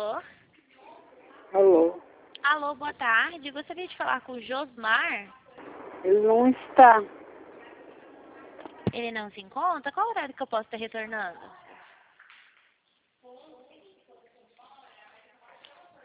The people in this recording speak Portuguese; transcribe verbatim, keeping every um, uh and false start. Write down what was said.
Alô? Alô? Alô, boa tarde. Gostaria de falar com o Josmar. Ele não está. Ele não se encontra? Qual horário que eu posso estar retornando?